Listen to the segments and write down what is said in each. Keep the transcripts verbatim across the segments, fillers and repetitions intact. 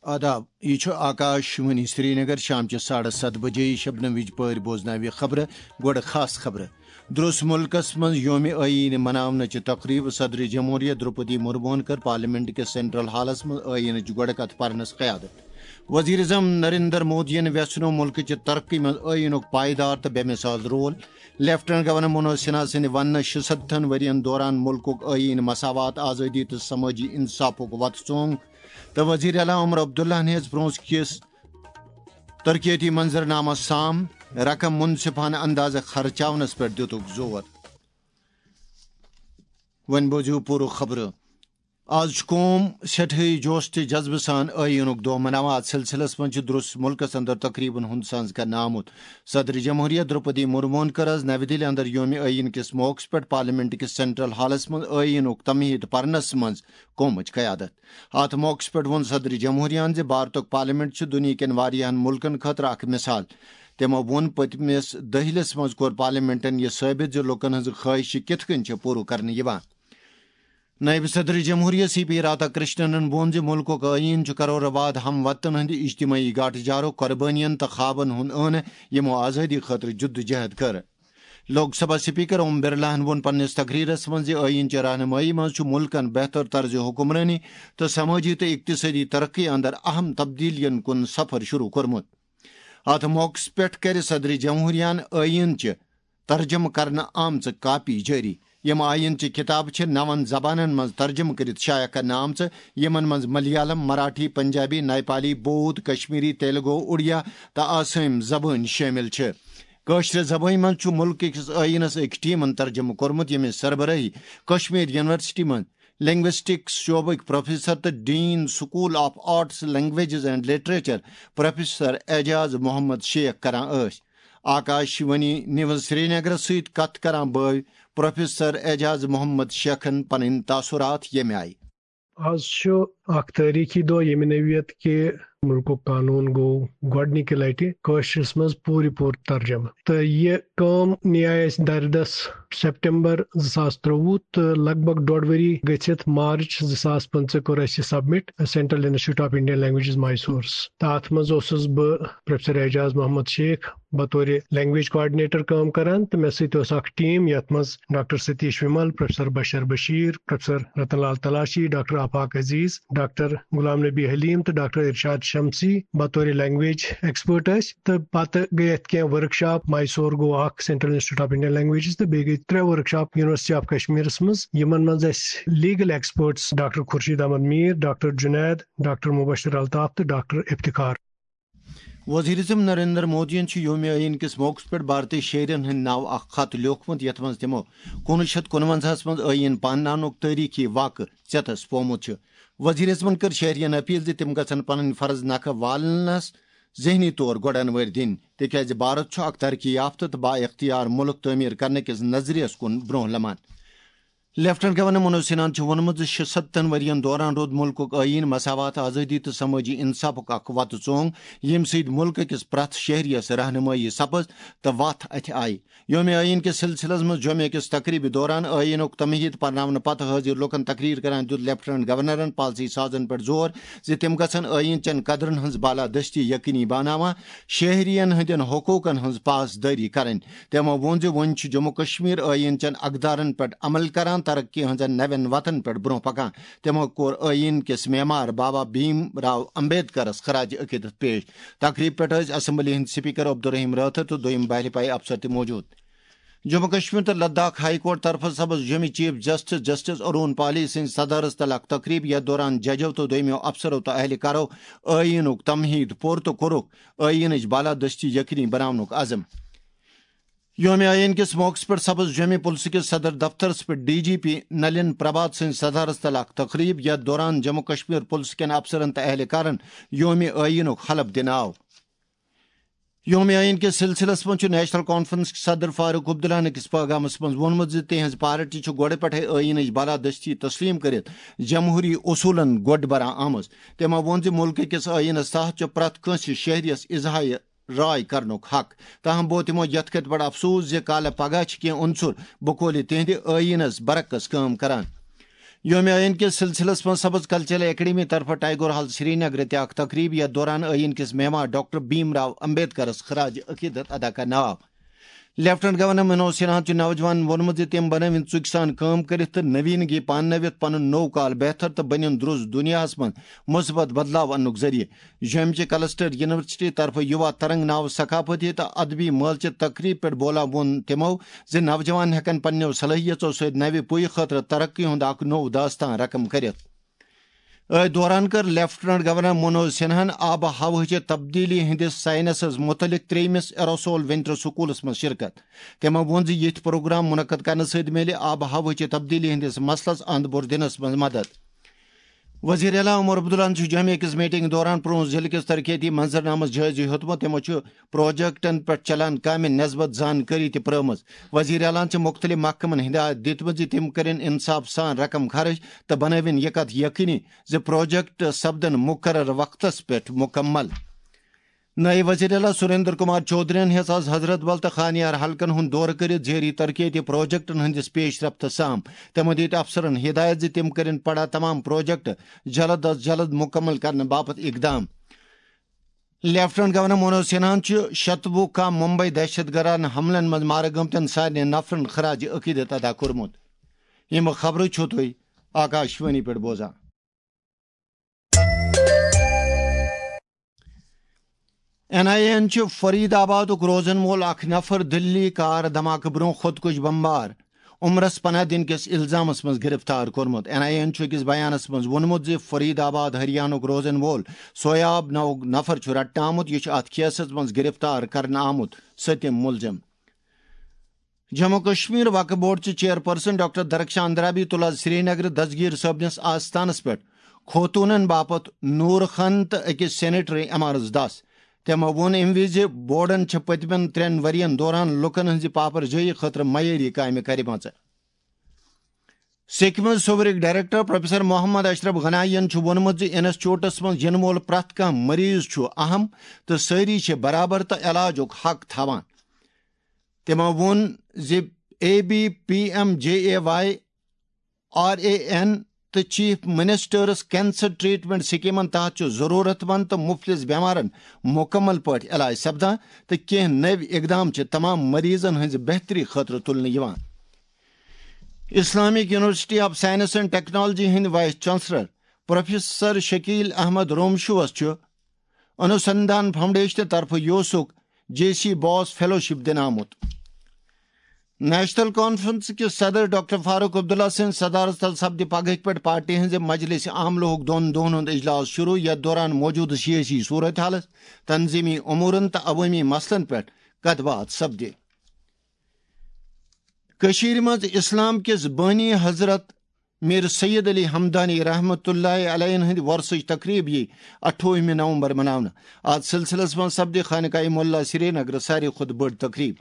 آداب یہ آکاش وانی سری نگر شام چہ ساڑھے ست بجے شبنم وج پور بوزناوی خبر گوڑ خاص خبر درست ملکس من یوم آئین مناونہ چہ تقریب صدر جمہوریہ دروپدی مرمون کر پارلیمنٹ کے سینٹرل ہالس من آئین گوڑ کت پرنس قیادت وزیر اعظم نریندر مودی ویسنو ملک چہ ترقی من آئین پائیدار تو بے مثال role lieutenant governor Manoj Sinha سند ون شستن ورین دوران ملک آئین مساوات آزادی تو سماجی انصاف وت ژونگ تو وزیر اعلیٰ عمر عبداللہ نیز برونس کس ترقیتی منظرنامہ سام رقم منصفانہ انداز خرچاونس پر دتک زور ون بوزیو پور خبر آج قوم سٹھائی جوش تو جذبہ سان آئینک دہ مناوات سلسلس من درست ملکس اندر تقریباً ہند ساز کرنا آمت صدر جمہوریہ دروپدی مرمون کر آز نو دہلی اندر یوم آئین کس موقع پہ پارلیمنٹ کس سینٹرل ہالس من آئینک تمہید پرنس مز قومچ قیادت ات موقع پہ ون صدر جمہوریہ زِ بھارتک پارلیمنٹ دنیا کن واریاہن ملکن خاطر اخ مثال تمو وون پتمس دہلس مز کور پارلیمنٹن یہ ثابت زِ لوکن ہز خواہش کت کن پور کرنے یوان نائب صدر جمہوریہ سی پی راتا کرشنن وون زِ ملک آئین کرور واد ہم وطن ہند اجتماعی گاٹ جارو قربانین تو خوابن ہند عن یمو آزادی خاطر جد جہد کر لوک سبھا سپیکر اوم برلاہن وون پنس تقریرس من زِ آئین چہ رہنمائی مز ملکن بہتر طرز حکمرانی تو سماجی تو اقتصادی ترقی اندر اہم تبدیلین کن سفر شروع کورمت ات موقع پہ کر صدر جمہوریہ آئین چہ ترجمہ کرنا آمچ کاپی جاری یم آئین چہ کتاب نون زبانن مز ترجمہ کرت شائع کرنا آمچ یمن مز ملیالم مراٹھی پنجابی نیپالی بود کشمیری تیلگو اڑیا تو آسام زبان شامل چھ کاشر زبان مز ملک کس آئینس اک ٹیمن ترجمہ کورمت یمہ سربراہی کشمیر یونیورسٹی من لنگوسٹکس شعبک پروفیسر تو dean school of arts languages and literature professor Ijaz Mohammad Sheikh کران اس آکاش وانی نیوز سری نگر ست کت کران بھائی پروفیسر اعجاز محمد شیخن پن تاثرات یمہ آئی آج اخ تاریخی دہ یمہ نویت کہ ملک قانون گو گۄڈنِکہِ لٹہِ کٲشرِس منٛز پوٗرٕ پوٗرٕ ترجمہ تہٕ یہِ کٲم نِیے اَسہِ دردس سپٹمبر زٕ ساس ترٛوُہ تہٕ لگ بگ ڈۄڈ ؤری گٔژھِتھ مارچ زٕ ساس پٕنٛژٕ کوٚر اَسہِ یہِ سبمٹ سینٹرل انسٹی ٹیوٹ آف انڈین لینگویجز میسورس تہٕ اتھ منٛز اوسُس بہٕ پروفیسر اعجاز محمد شیخ بطور لینگویج کوآرڈنیٹر کٲم کران تہٕ مےٚ سۭتۍ اوس اکھ ٹیٖم یتھ منٛز ڈاکٹر ستیش ومل پروفیسر بشر بشیر پروفیسر رتن لال تلاشی ڈاکٹر آفاق عزیز ڈاکٹر غلام نبی حلیم تہٕ ڈاکٹر ارشاد شمسی بطور لینگویج ایکسپرٹ اس تو پتہ گئی ات کی ورک شاپ میسور گو اخ سینٹرل انسٹی ٹیوٹ آف انڈین لینگویجز تو بیٚیہِ گئی ترے ورک شاپ یونیورسٹی آف کشمیرس مز یمن مز اسہِ legal experts doctor Khurshid Ahmad Mir doctor Junaid doctor Mubashir Altaf تو ڈاکٹر افتخار وزیر اعظم نریندر مودی یوم آئین کس موقع پہ بھارتی شہرین ہند نو اخ خط لیوکھمت یت مز تمو کنوہ شیت کنونزہس مز آئین پانناونک تاریخی واقع ژیتس پومت وزیر اعظمن کر شہرین اپیل زِ تم گژھن پنن فرض نکھٕ والنس ذہنی طور گۄڈن وٲرۍ دِنۍ تِکیازِ بھارت چھُ اکھ ترقی یافتہ تہٕ با اختیار ملک تعمیر کرنہٕ کِس نظریس کُن برونٛہہ لمان لیفٹنٹ گورنر منوج سنہاہن چھُ ووٚنمُت زِ شُستن ؤرین دوران روٗد مُلکُک ٲییٖن مساوات آزٲدی تہٕ سمٲجی انصافُک اکھ وتہٕ ژونگ ییٚمہِ سۭتۍ مُلکہٕ کِس پرٛٮ۪تھ شہرِیس رہنمٲیی سپٕز تہٕ وتھ اتھِ آیہِ یوم آئین کس سلسلس مز جمعہ کس تقریبی دوران آئینک تمہید پرناونہ پتہ حاضر لوکن تقریر کران دیت لیفٹنٹ گورنرن پالسی سازن پہ زور زِ تم گژھن آئین چن قدرن ہنز بالادستی یقینی بناوان شہرین ہندین حقوقن ہنز پاسداری کرن تمو وون زِ ون چھ جموں کشمیر آئین چن اقدارن پہ عمل کران ترقی ہنزن نوین وتن پہ برو پکان تمو کور آئین کس معمار بابا بھیم راؤ امبیدکرس خراج عقیدت پیش تقریب پہ اسمبلی ہند سپیکر عبدالرحیم راتھر تو دویم بہل پائی افسر تہ موجود جموں کشمیر تو لداخ ہائی کورٹ طرف سبز جمی chief justice justice Arun Pali سن صدارت تل اخ تقریب یتھ دوران ججو تو دویمو افسرو تو اہلکارو آئینک تمہید پور تو کورک آئینچ بالادستی یقینی بناونک عزم یوم آئین کس موقع پر سبز جمی پولیس کس صدر دفترس پہ ڈی جی پی نلن پربھات سن صدارت تل اخ تقریب یتھ دوران جموں کشمیر پولیس کن افسرن تو اہلکارن یوم آئینک حلف دن آو یوم آئین کے سلسلس من نیشنل کانفرنس صدر فاروق عبداللہ کس پیغامس من وونمت زِ تہذ پارٹی گۄڈٕ پٮ۪ٹھے ٲیٖنٕچ بالادستی تسلیم کرت جمہوری اصولن گۄڈ بران آمٕژ تمو ووٚن زِ ملکہٕ کس ٲیٖنس تحت چھُ پرٛٮ۪تھ کٲنٛسہِ شہرِیس اظہار رائے کرنُک حق تاہم بو تمو یتھ کتھ بڑٕ افسوس زِ کالہٕ پگہہ چھِ کینٛہہ عنصر بقولہِ تہنٛدِ ٲیٖنس برعکس کٲم کران یوم آئین کس سلسلس من سبز کلچرل اکیڈمی طرف ٹائیگر ہال سری نگر تک تقریب یتھ دوران آئین کس مہمان ڈاکٹر بھیم راؤ امبیدکرس خراج عقیدت ادا کرنا آو. لیفٹنٹ گورنر منوج سنہا نوجوان وونمت تم بنوین ژُکہِ سان کٲم کٔرِتھ تہٕ نویٖنگی پاننٲوِتھ پنُن نوٚو کال بہتر تہٕ بنن درُست دنیاہس منٛز مثبت بدلاو اننُک ذریعہ. جومچہِ کلسٹر یونیورسٹی طرف یووا ترنگ ناو ثقافتی تہٕ ادبی مٲلچہِ تقریب پٮ۪ٹھ بولان ووٚن تِمو زِ نوجوان ہٮ۪کن پننیو صلٲحیژو سۭتۍ نوِ پُیہِ خٲطرٕ ترقی ہُنٛد اکھ نوٚو داستان رقم کٔرِتھ. أتھۍ دوران کٔر لیفٹنٹ گورنر منوج سنہاہن آبہٕ ہوہٕچہِ تبدیلی ہندس سائنسس متعلق ترٛیٚیمِس ایروسول ونٹر سکولس منٛز شرکت. تِمو ووٚن زِ یِتھۍ پروگرام منعقد کرنہٕ سۭتۍ میلہِ آبہٕ ہوہٕچہِ تبدیلی ہندس مسلس اند بوٚر دِنس منٛز مدد. وزیر اعلیٰ عمر عبداللہ چھُ جوٚمہِ کِس میٹنگ دوران پرٛون ضلعہٕ کِس ترقیٲتی منظرنامس جٲیزٕ ہیوٚتمُت. تِمو چھُ پروجیکٹن پٮ۪ٹھ چلان کامہِ نسبت زانکٲری تہِ پرٛٲمٕژ. وزیر اعلیٰ چھِ مُختٔلِف محکمن ہدایت دِژمٕژ زِ تِم کٔرِنۍ انصاف سان رقم خرچ تہٕ بنٲوِن یہِ کتھ یقینی زِ پروجیکٹ سپدن مقرر وقتس پٮ۪ٹھ مکمل. نائب وزیر اعلیٰ سریندر کمار چودھرین ہیٚژ آز حضرت بل تہٕ خانیار حلقن ہُنٛد دورٕ کٔرِتھ زیری ترقیٲتی پروجیکٹن ہٕنٛدِس پیش رفتس سام. تِمو دِتۍ افسرن ہدایت زِ تِم کٔرِنۍ پڑا تمام پروجیکٹ جلد از جلد مکمل کرنہٕ باپتھ اقدام. لیفٹنٹ گورنر منوج سنہاہن چھُ شتوُہ کم ممبئی دہشت گردانہ حملن منٛز مارٕ گٔمتٮ۪ن سارنٕے نفرن خراج عقیدت ادا کوٚرمُت. یِم خبرٕ چھِو تُہۍ آکاشوانی پٮ۪ٹھ بوزان. این آئی اے چھُ فرید آبادُک روزن وول اکھ نفر دلی کار دھماکہٕ برونٛہہ خودکش بمبار عمرس پناہ دِنہٕ کِس الزامس منٛز گرفتار کوٚرمُت. این آئی اے چھُ أکِس بیانس منٛز ووٚنمُت زِ فرید آباد ہریانُک روزن وول سویاب ناوُک نفر چھُ رٹنہٕ آمُت. یہِ چھُ اتھ کیسس منٛز گرفتار کرنہٕ آمُت سٔتِم مُلزِم. Jammu Kashmir Waqf board chairperson doctor Darakhshan Andrabi تُل آز سری نگر دسگیر صٲبنِس آستانس پٮ۪ٹھ خوتوٗنن باپتھ نوٗر خان تہٕ أکِس سینیٹری ایمارس دس. تِمو ووٚن اَمہِ وِزِ بورڈن چھِ پٔتمٮ۪ن ترٛٮ۪ن ؤرین دوران لُکن ہٕنٛزِ پاپر جٲیی خٲطرٕ معیٲری کامہِ کرِمژٕ. سکمز صوبرٕکۍ ڈائریکٹر پروفیسر محمد اشرف غنائیَن چھُ ووٚنمُت زِ انسٹیٹیوٹس منٛز یِنہٕ وول پرٛٮ۪تھ کانٛہہ مریض چھُ اہم تہٕ سٲری چھِ برابر تہٕ علاجُک حق تھاوان. تِمو ووٚن زِ اے B P M J A Y R A N تہٕ چیف منسٹرس کینسر ٹریٹمنٹ سکیمن تحت چھُ ضروٗرت مند تہٕ مُفلس بٮ۪مارن مُکمل پٲٹھۍ علاج سپدان تہٕ کینٛہہ نٔوۍ اقدام چھِ تمام مریضن ہٕنٛزِ بہتری خٲطرٕ تُلنہٕ یِوان. Islamic University of Science and Technology ہٕنٛدۍ vice chancellor professor Shakeel Ahmad رومشوس چھُ انوسندھان فاؤنڈیشن طرفہٕ یوسُک جے سی باس فیلوشپ دِنہٕ آمُت. نیشنل کانفرنس کِس صدر ڈاکٹر فاروق عبداللہ سٕنٛدِ صدارت تل سپدِ پگہٕکۍ پٮ۪ٹھ پارٹی ہٕنٛزِ مجلس عاملہُک دۄن دۄہن ہُنٛد اجلاس شروع. یتھ دوران موجودٕ سیٲسی صورت حالس تنظیمی امورن تہٕ عوٲمی مسلن پٮ۪ٹھ کتھ باتھ سپدِ. کٔشیٖرِ منٛز اسلام کِس بٲنی حضرت میر سید علی ہمدانی رحمۃ اللہ علیہ ہٕنٛدِ وۄرثٕچ تقریب یی اٹھووُہمہِ نومبر مناونہٕ. اتھ سلسلس منٛز سپدِ خانقاہ معلیٰ سری نگر ساروی کھۄتہٕ بٔڑ تقریب.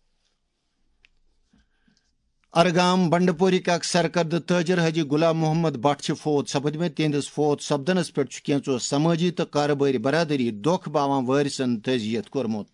ارگام بنڈپورِکۍ اکھ سرکردٕ تٲجر حجی غلام محمد بٹ چھِ فوت سپدمٕتۍ. تِہنٛدِس فوت سپدنس پٮ۪ٹھ چھُ کینٛژو سمٲجی تہٕ کارٕبٲرۍ برادری دۄکھ باوان وٲرثن تعزیت کوٚرمُت.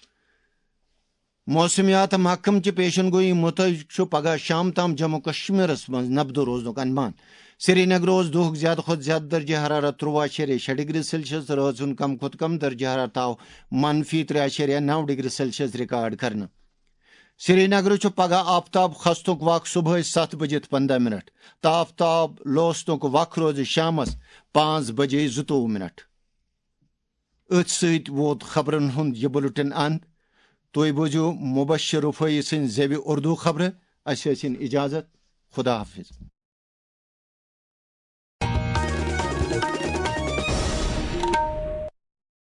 موسمیات محکمچہِ پیشن گوئی مُطٲبق چھُ پگہہ شام تام جموں کشمیرس منٛز نبدٕ روزنُک انمان. سری نگر اوس دۄہُک زیادٕ کھۄتہٕ زیادٕ درجہ حرارت ترٛواہ اشیریہ شےٚ ڈگری سیلسیس تہٕ رٲژ ہُنٛد کم کھۄتہٕ کم درجہ حرارت آو منفی ترٛےٚ اشیریہ نو ڈگری سیلسیس ریکارڈ کرنہٕ. سری نگر چھُ پگہہ آفتاب کھسنُک وق صبحٲے ستھ بجِتھ پندہ منٹ تہٕ آفتاب لوسنُک وق روزِ شامس پانٛژھ بجے زٕتووُہ منٹ. أتھۍ سۭتۍ ووت خبرن ہُنٛد یہِ بُلٹن اند. تُہۍ بوٗزِو مبشر رفٲیی سٕنٛزِ زیوِ اردو خبرٕ. اَسہِ ٲسِن اجازت. خدا حافظ.